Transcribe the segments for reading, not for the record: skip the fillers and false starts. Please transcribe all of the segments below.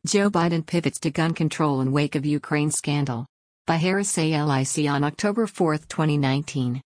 Joe Biden pivots to gun control in wake of Ukraine scandal. By Harris ALIC on October 4, 2019.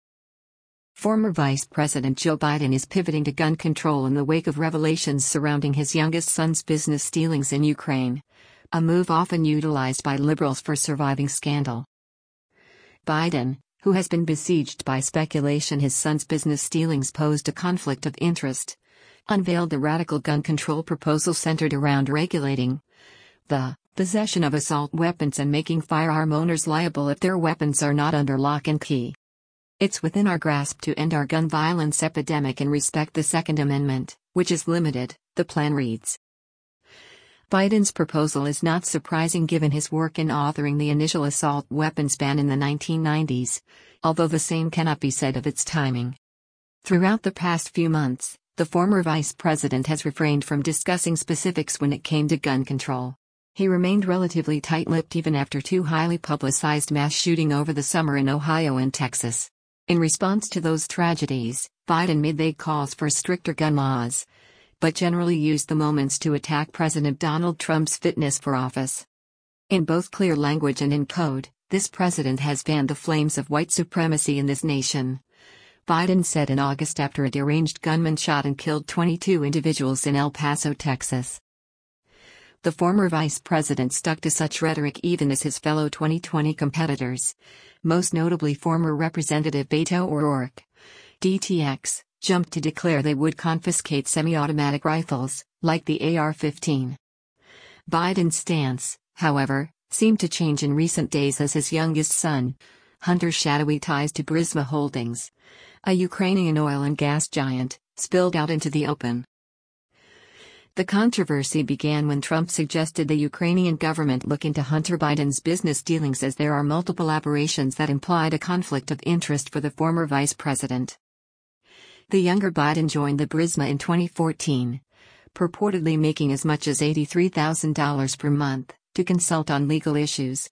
Former Vice President Joe Biden is pivoting to gun control in the wake of revelations surrounding his youngest son's business dealings in Ukraine, a move often utilized by liberals for surviving scandal. Biden, who has been besieged by speculation his son's business dealings posed a conflict of interest, unveiled the radical gun control proposal centered around regulating the possession of assault weapons and making firearm owners liable if their weapons are not under lock and key. It's within our grasp to end our gun violence epidemic and respect the Second Amendment, which is limited, the plan reads. Biden's proposal is not surprising given his work in authoring the initial assault weapons ban in the 1990s, although the same cannot be said of its timing. Throughout the past few months, the former vice president has refrained from discussing specifics when it came to gun control. He remained relatively tight-lipped even after two highly publicized mass shootings over the summer in Ohio and Texas. In response to those tragedies, Biden made vague calls for stricter gun laws, but generally used the moments to attack President Donald Trump's fitness for office. In both clear language and in code, this president has fanned the flames of white supremacy in this nation, Biden said in August after a deranged gunman shot and killed 22 individuals in El Paso, Texas. The former vice president stuck to such rhetoric even as his fellow 2020 competitors, most notably former Representative Beto O'Rourke, DTX, jumped to declare they would confiscate semi-automatic rifles, like the AR-15. Biden's stance, however, seemed to change in recent days as his youngest son, Hunter's shadowy ties to Burisma Holdings, a Ukrainian oil and gas giant, spilled out into the open. The controversy began when Trump suggested the Ukrainian government look into Hunter Biden's business dealings as there are multiple aberrations that implied a conflict of interest for the former vice president. The younger Biden joined the Burisma in 2014, purportedly making as much as $83,000 per month, to consult on legal issues.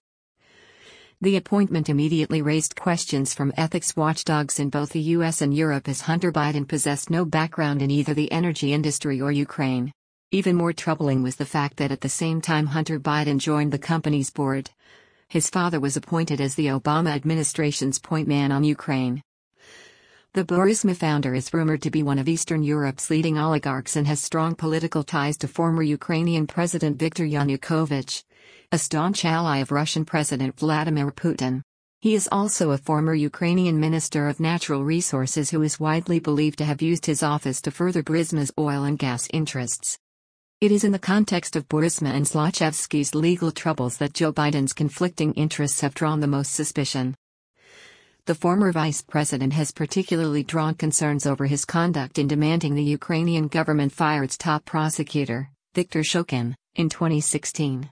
The appointment immediately raised questions from ethics watchdogs in both the US and Europe as Hunter Biden possessed no background in either the energy industry or Ukraine. Even more troubling was the fact that at the same time Hunter Biden joined the company's board, his father was appointed as the Obama administration's point man on Ukraine. The Burisma founder is rumored to be one of Eastern Europe's leading oligarchs and has strong political ties to former Ukrainian President Viktor Yanukovych, a staunch ally of Russian President Vladimir Putin. He is also a former Ukrainian Minister of Natural Resources who is widely believed to have used his office to further Burisma's oil and gas interests. It is in the context of Burisma and Zlochevsky's legal troubles that Joe Biden's conflicting interests have drawn the most suspicion. The former vice president has particularly drawn concerns over his conduct in demanding the Ukrainian government fire its top prosecutor, Viktor Shokin, in 2016.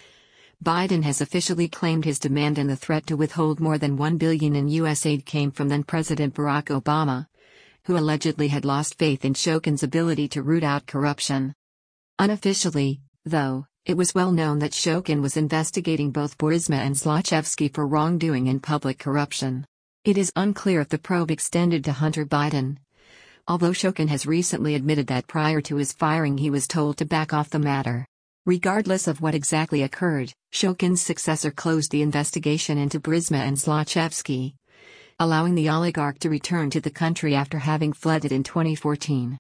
Biden has officially claimed his demand and the threat to withhold more than $1 billion in U.S. aid came from then-President Barack Obama, who allegedly had lost faith in Shokin's ability to root out corruption. Unofficially, though, it was well known that Shokin was investigating both Burisma and Zlochevsky for wrongdoing and public corruption. It is unclear if the probe extended to Hunter Biden, although Shokin has recently admitted that prior to his firing he was told to back off the matter. Regardless of what exactly occurred, Shokin's successor closed the investigation into Burisma and Zlochevsky, allowing the oligarch to return to the country after having fled it in 2014.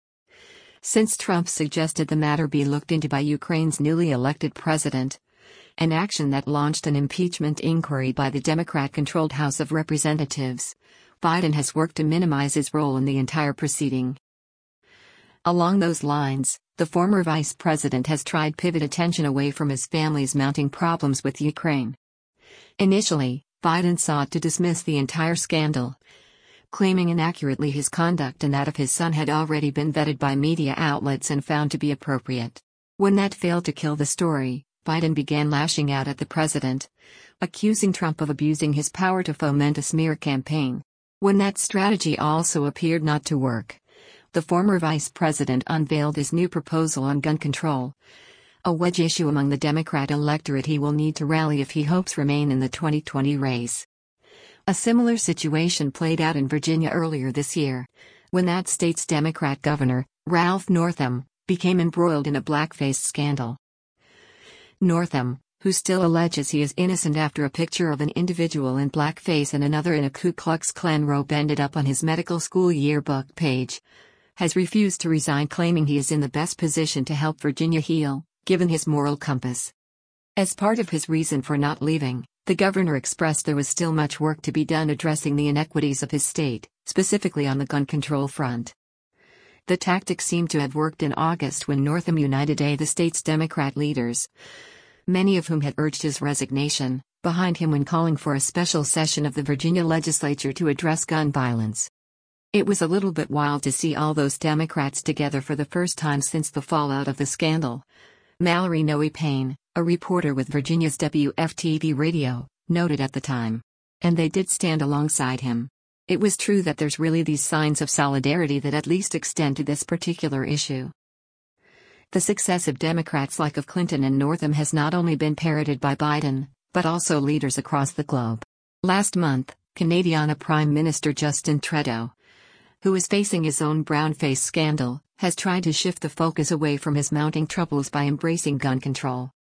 Since Trump suggested the matter be looked into by Ukraine's newly elected president, an action that launched an impeachment inquiry by the Democrat-controlled House of Representatives, Biden has worked to minimize his role in the entire proceeding. Along those lines, the former vice president has tried to pivot attention away from his family's mounting problems with Ukraine. Initially, Biden sought to dismiss the entire scandal, claiming inaccurately his conduct and that of his son had already been vetted by media outlets and found to be appropriate. When that failed to kill the story, Biden began lashing out at the president, accusing Trump of abusing his power to foment a smear campaign. When that strategy also appeared not to work, the former vice president unveiled his new proposal on gun control, a wedge issue among the Democrat electorate he will need to rally if he hopes remain in the 2020 race. A similar situation played out in Virginia earlier this year, when that state's Democrat governor, Ralph Northam, became embroiled in a blackface scandal. Northam, who still alleges he is innocent after a picture of an individual in blackface and another in a Ku Klux Klan robe ended up on his medical school yearbook page, has refused to resign, claiming he is in the best position to help Virginia heal, given his moral compass. As part of his reason for not leaving, the governor expressed there was still much work to be done addressing the inequities of his state, specifically on the gun control front. The tactic seemed to have worked in August when Northam united the state's Democrat leaders, many of whom had urged his resignation, behind him when calling for a special session of the Virginia legislature to address gun violence. It was a little bit wild to see all those Democrats together for the first time since the fallout of the scandal. Mallory Noe Payne, a reporter with Virginia's WFTV radio, noted at the time. And they did stand alongside him. It was true that there's really these signs of solidarity that at least extend to this particular issue. The success of Democrats like of Clinton and Northam has not only been parroted by Biden, but also leaders across the globe. Last month, Canadian Prime Minister Justin Trudeau, who is facing his own brownface scandal, has tried to shift the focus away from his mounting troubles by embracing gun control.